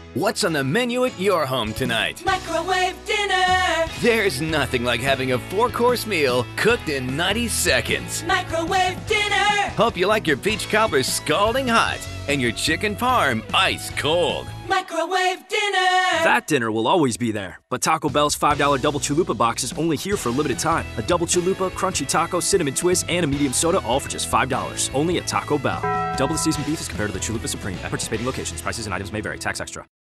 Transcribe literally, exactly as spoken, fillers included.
What's on the menu at your home tonight? Microwave dinner! There's nothing like having a four-course meal cooked in ninety seconds. Microwave dinner! Hope you like your peach cobbler scalding hot and your chicken parm ice cold. Microwave dinner! That dinner will always be there, but Taco Bell's five dollar Double Chalupa box is only here for a limited time. A Double Chalupa, Crunchy Taco, Cinnamon Twist, and a medium soda, all for just five dollars. Only at Taco Bell. Double the seasoned beef is compared to the Chalupa Supreme at participating locations. Prices and items may vary. Tax extra.